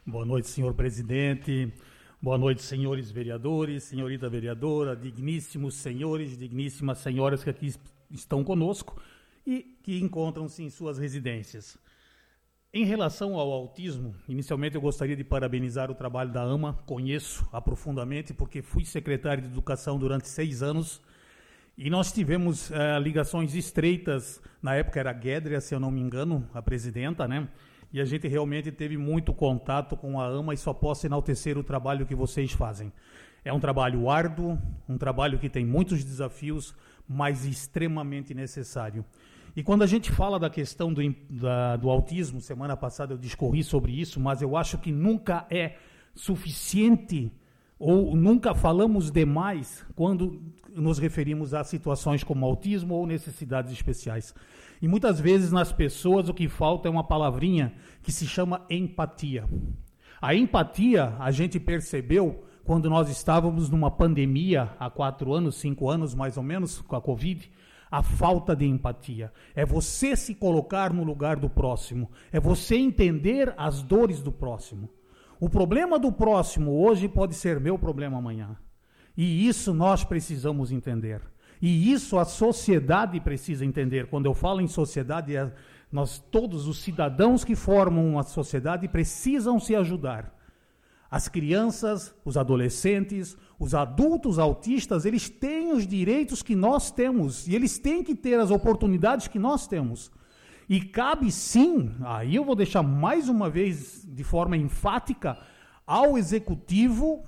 Boa noite, senhor presidente. Boa noite, senhores vereadores, senhorita vereadora, digníssimos senhores, digníssimas senhoras que aqui estão conosco e que encontram-se em suas residências. Em relação ao autismo, inicialmente eu gostaria de parabenizar o trabalho da AMA, conheço profundamente porque fui secretário de Educação durante 6 anos e nós tivemos ligações estreitas, na época era a Guédria, se eu não me engano, a presidenta, né? E a gente realmente teve muito contato com a AMA e só posso enaltecer o trabalho que vocês fazem. É um trabalho árduo, um trabalho que tem muitos desafios, mas extremamente necessário. E quando a gente fala da questão do autismo, semana passada eu discorri sobre isso, mas eu acho que nunca é suficiente ou nunca falamos demais quando nos referimos a situações como autismo ou necessidades especiais. E muitas vezes nas pessoas o que falta é uma palavrinha que se chama empatia. A empatia a gente percebeu quando nós estávamos numa pandemia há 4 anos, 5 anos mais ou menos, com a Covid, a falta de empatia. É você se colocar no lugar do próximo, é você entender as dores do próximo. O problema do próximo hoje pode ser meu problema amanhã. E isso nós precisamos entender. E isso a sociedade precisa entender. Quando eu falo em sociedade, nós todos os cidadãos que formam uma sociedade precisam se ajudar. As crianças, os adolescentes, os adultos autistas, eles têm os direitos que nós temos. E eles têm que ter as oportunidades que nós temos. E cabe sim, aí eu vou deixar mais uma vez de forma enfática, ao executivo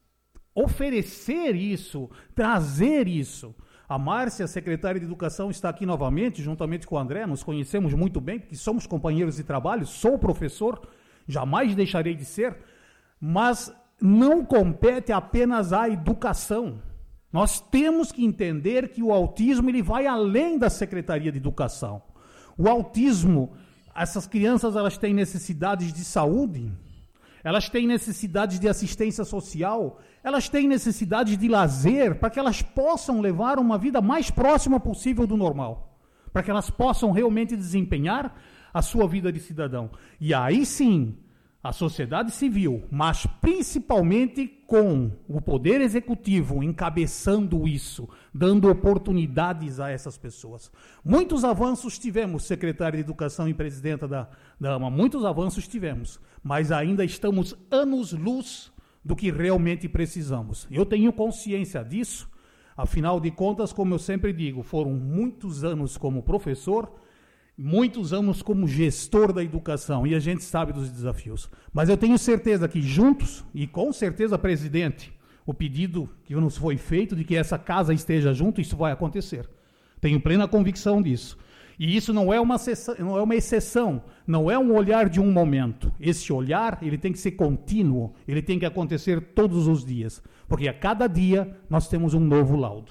oferecer isso, trazer isso. A Márcia, secretária de Educação, está aqui novamente, juntamente com o André, nos conhecemos muito bem, porque somos companheiros de trabalho, sou professor, jamais deixarei de ser, mas não compete apenas à educação. Nós temos que entender que o autismo ele vai além da Secretaria de Educação. O autismo, essas crianças elas têm necessidades de saúde, elas têm necessidades de assistência social, elas têm necessidades de lazer para que elas possam levar uma vida mais próxima possível do normal, para que elas possam realmente desempenhar a sua vida de cidadão. E aí sim, a sociedade civil, mas principalmente com o Poder Executivo encabeçando isso, dando oportunidades a essas pessoas. Muitos avanços tivemos, secretária de Educação e presidenta da AMA, muitos avanços tivemos, mas ainda estamos anos-luz do que realmente precisamos. Eu tenho consciência disso, afinal de contas, como eu sempre digo, foram muitos anos como professor, muitos anos como gestor da educação, e a gente sabe dos desafios. Mas eu tenho certeza que juntos, e com certeza, presidente, o pedido que nos foi feito de que essa casa esteja junto, isso vai acontecer. Tenho plena convicção disso. E isso não é uma exceção, não é um olhar de um momento. Esse olhar, ele tem que ser contínuo, ele tem que acontecer todos os dias, porque a cada dia nós temos um novo laudo.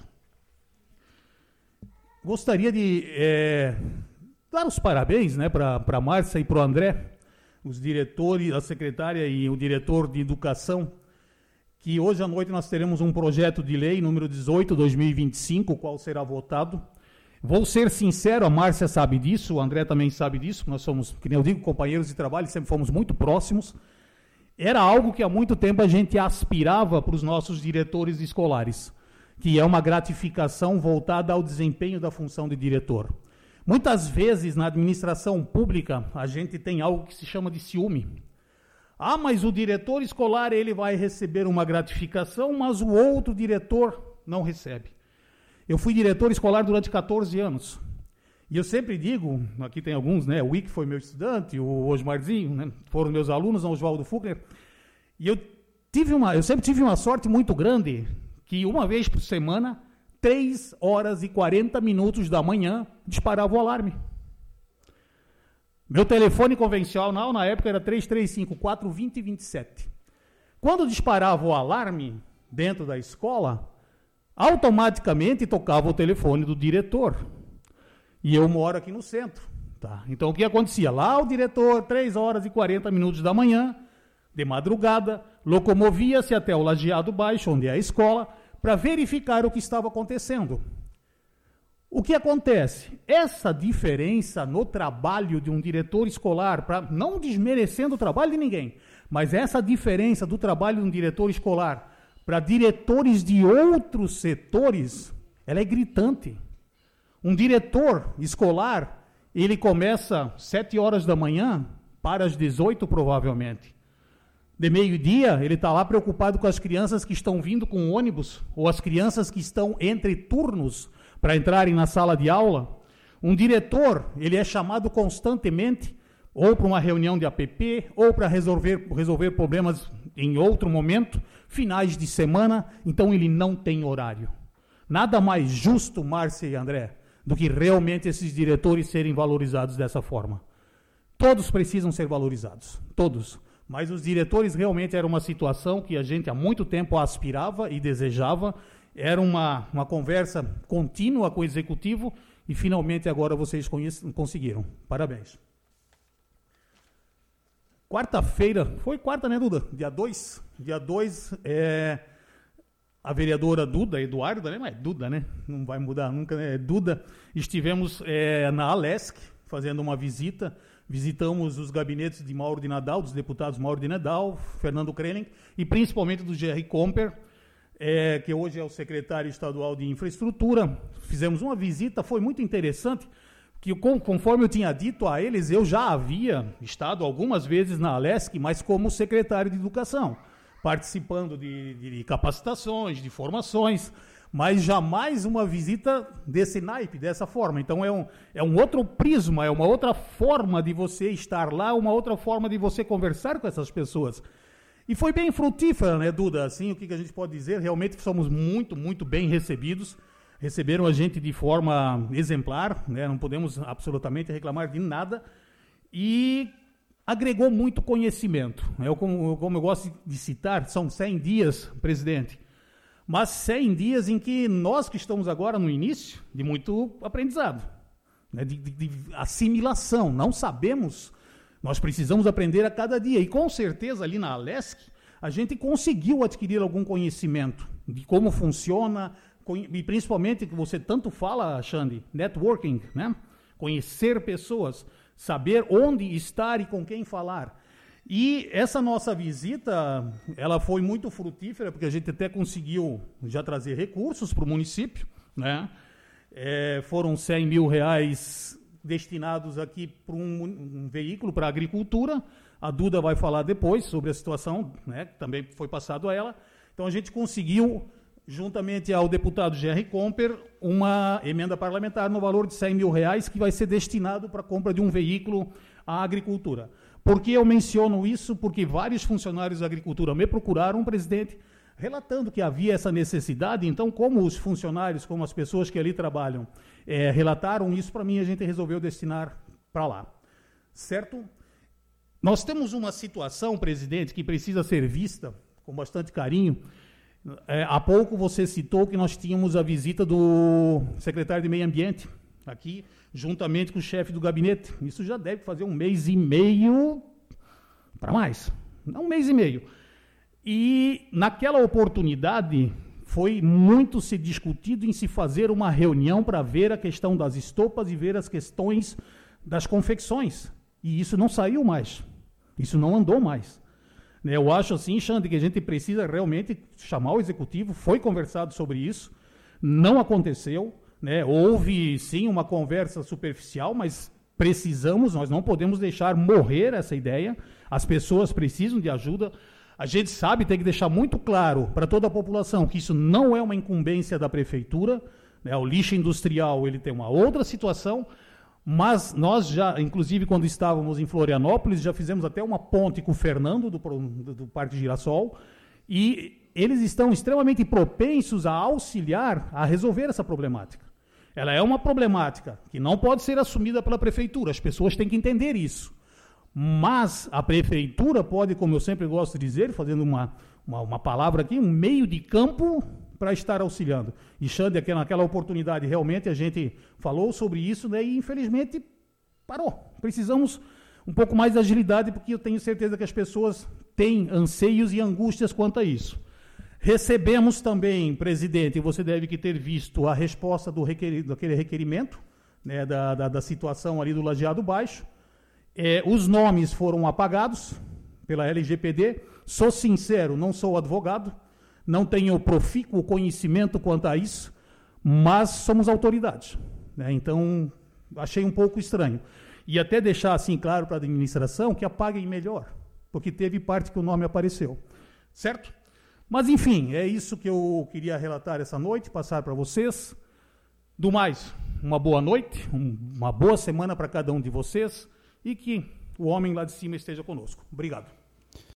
Gostaria de dar os parabéns, né, para a Márcia e para o André, os diretores, a secretária e o diretor de Educação, que hoje à noite nós teremos um projeto de lei, número 18/2025, o qual será votado. Vou ser sincero, a Márcia sabe disso, o André também sabe disso, nós somos, que nem eu digo, companheiros de trabalho, sempre fomos muito próximos. Era algo que há muito tempo a gente aspirava para os nossos diretores escolares, que é uma gratificação voltada ao desempenho da função de diretor. Muitas vezes, na administração pública, a gente tem algo que se chama de ciúme. Ah, mas o diretor escolar ele vai receber uma gratificação, mas o outro diretor não recebe. Eu fui diretor escolar durante 14 anos. E eu sempre digo, aqui tem alguns, né? O Wick foi meu estudante, o Osmarzinho, né? Foram meus alunos, o Oswaldo Fugner. E eu sempre tive uma sorte muito grande, que uma vez por semana, 3 horas e 40 minutos da manhã, disparava o alarme. Meu telefone convencional, na época, era 3354-2027. Quando disparava o alarme dentro da escola, automaticamente tocava o telefone do diretor. E eu moro aqui no centro. Tá? Então, o que acontecia? Lá o diretor, 3 horas e 40 minutos da manhã, de madrugada, locomovia-se até o lajeado baixo, onde é a escola, para verificar o que estava acontecendo. O que acontece? Essa diferença no trabalho de um diretor escolar, não desmerecendo o trabalho de ninguém, Mas essa diferença do trabalho de um diretor escolar para diretores de outros setores, ela é gritante. Um diretor escolar, ele começa às 7 horas da manhã, para às 18 provavelmente. De meio-dia, ele está lá preocupado com as crianças que estão vindo com o ônibus, ou as crianças que estão entre turnos para entrarem na sala de aula. Um diretor, ele é chamado constantemente, ou para uma reunião de APP, ou para resolver problemas em outro momento, finais de semana, então ele não tem horário. Nada mais justo, Márcia e André, do que realmente esses diretores serem valorizados dessa forma. Todos precisam ser valorizados, todos. Mas os diretores realmente era uma situação que a gente há muito tempo aspirava e desejava. Era uma conversa contínua com o executivo e finalmente agora vocês conseguiram. Parabéns. Quarta-feira, foi quarta, né, Duda? Dia 2. Dia 2, a vereadora Duda, Eduarda, né? Mas Duda, né? Não vai mudar nunca, né? Duda. Estivemos na Alesc fazendo uma visita. Visitamos os gabinetes de Mauro de Nadal, dos deputados Mauro de Nadal, Fernando Kreling, e principalmente do Gerry Comper, que hoje é o secretário estadual de infraestrutura. Fizemos uma visita, foi muito interessante, que conforme eu tinha dito a eles, eu já havia estado algumas vezes na Alesc, mas como secretário de educação, participando de capacitações, de formações, mas jamais uma visita desse naipe, dessa forma. Então é um outro prisma, é uma outra forma de você estar lá, uma outra forma de você conversar com essas pessoas. E foi bem frutífera, né, Duda? Assim, o que a gente pode dizer? Realmente somos muito, muito bem recebidos. Receberam a gente de forma exemplar, né? Não podemos absolutamente reclamar de nada. E agregou muito conhecimento. Como eu gosto de citar, são 100 dias, presidente. Mas 100 dias em que nós que estamos agora no início de muito aprendizado, né, de assimilação, não sabemos, nós precisamos aprender a cada dia. E com certeza ali na Alesc, a gente conseguiu adquirir algum conhecimento de como funciona, e principalmente que você tanto fala, Xande, networking, né? Conhecer pessoas, saber onde estar e com quem falar. E essa nossa visita, ela foi muito frutífera, porque a gente até conseguiu já trazer recursos para o município, né? Foram 100 mil reais destinados aqui para um veículo para a agricultura. A Duda vai falar depois sobre a situação, né? Que também foi passado a ela. Então a gente conseguiu, juntamente ao deputado Gerry Comper, uma emenda parlamentar no valor de 100 mil reais que vai ser destinado para a compra de um veículo à agricultura. Por que eu menciono isso? Porque vários funcionários da agricultura me procuraram, presidente, relatando que havia essa necessidade. Então, como os funcionários, como as pessoas que ali trabalham, relataram isso para mim, a gente resolveu destinar para lá. Certo? Nós temos uma situação, presidente, que precisa ser vista com bastante carinho. Há pouco você citou que nós tínhamos a visita do secretário de Meio Ambiente aqui, juntamente com o chefe do gabinete. Isso já deve fazer 1 mês e meio, para mais, não 1 mês e meio. E naquela oportunidade foi muito se discutido em se fazer uma reunião para ver a questão das estopas e ver as questões das confecções. E isso não saiu mais, isso não andou mais. Eu acho assim, Xande, que a gente precisa realmente chamar o executivo, foi conversado sobre isso, não aconteceu, né? Houve sim uma conversa superficial, mas nós não podemos deixar morrer essa ideia, as pessoas precisam de ajuda. A gente sabe, tem que deixar muito claro para toda a população que isso não é uma incumbência da prefeitura, né? O lixo industrial ele tem uma outra situação, mas nós já, inclusive quando estávamos em Florianópolis, já fizemos até uma ponte com o Fernando do Parque Girassol, e eles estão extremamente propensos a auxiliar a resolver essa problemática. Ela é uma problemática que não pode ser assumida pela prefeitura, as pessoas têm que entender isso. Mas a prefeitura pode, como eu sempre gosto de dizer, fazendo uma palavra aqui, um meio de campo para estar auxiliando. E Xande, naquela oportunidade, realmente a gente falou sobre isso, né, e infelizmente parou. Precisamos um pouco mais de agilidade, porque eu tenho certeza que as pessoas têm anseios e angústias quanto a isso. Recebemos também, presidente, você deve ter visto a resposta daquele requerimento, né, da situação ali do Lajeado Baixo. Os nomes foram apagados, pela LGPD. Sou sincero, não sou advogado, não tenho profícuo conhecimento quanto a isso, mas somos autoridade, né? Então, achei um pouco estranho. E até deixar assim claro para a administração que apaguem melhor, porque teve parte que o nome apareceu, certo? Mas, enfim, é isso que eu queria relatar essa noite, passar para vocês. Do mais, uma boa noite, uma boa semana para cada um de vocês e que o homem lá de cima esteja conosco. Obrigado.